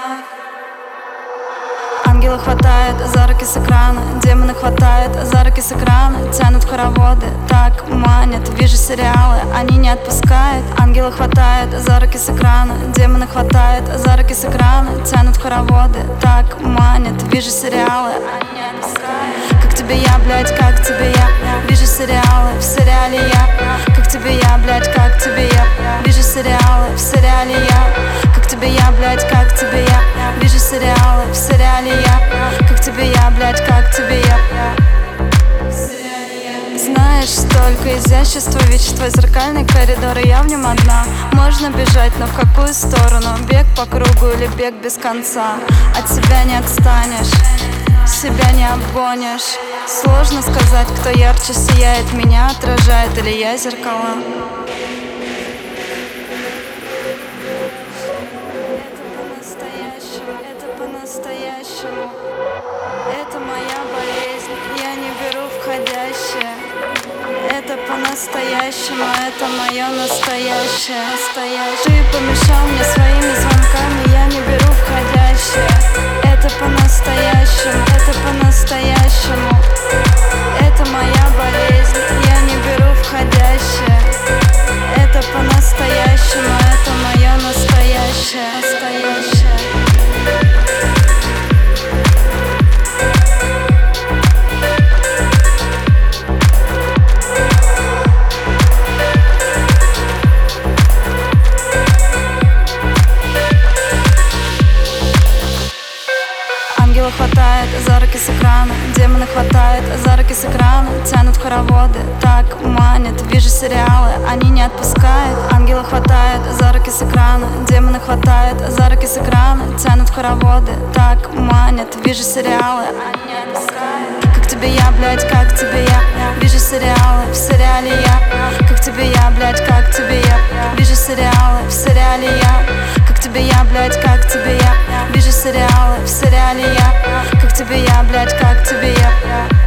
Ангелы хватают за руки с экрана, демоны хватают за руки с экрана, тянут хороводы, так манят, вижу сериалы, они не отпускают. Ангелы хватают за руки с экрана, демоны хватают за руки с экрана, тянут хороводы, так манят, вижу сериалы, они не отпускают. Как тебе я, блядь, как тебе я, вижу сериалы, в сериале я. Как тебе я, блядь, как тебе я, вижу сериалы, в сериале я. Как тебе я, блядь, как тебе я, вижу сериалы, в сериале я. Как тебе я, блядь, как тебе я. Знаешь, столько изящества, ведь твой зеркальный коридор, и я в нем одна. Можно бежать, но в какую сторону? Бег по кругу или бег без конца? От себя не отстанешь, себя не обгонишь. Сложно сказать, кто ярче сияет, меня отражает или я зеркала. Это по-настоящему. Это моя болезнь, я не беру входящее. Это по-настоящему, это мое настоящее. Ты помешал мне своими звонками, я не беру входящее. Это по-настоящему, это по-настоящему. Это моя болезнь, я не беру входящее. Это по-настоящему, это мое настоящее. Ангелы хватают за руки с экрана, демоны хватают за руки с экрана, тянут хороводы, так манят, вижу сериалы, они не отпускают. Ангелы хватают за руки с экрана, демоны хватают за руки с экрана, тянут хороводы, так манят, вижу сериалы, они не отпускают. Как тебе я, блядь, как тебе я, вижу сериалы, в сериале я. Как тебе я, блядь, как тебе я, вижу сериалы, в сериале я. Как тебе я, блядь, как тебе я, вижу сериалы, в сериале я. Как тебе я, блядь, как тебе я.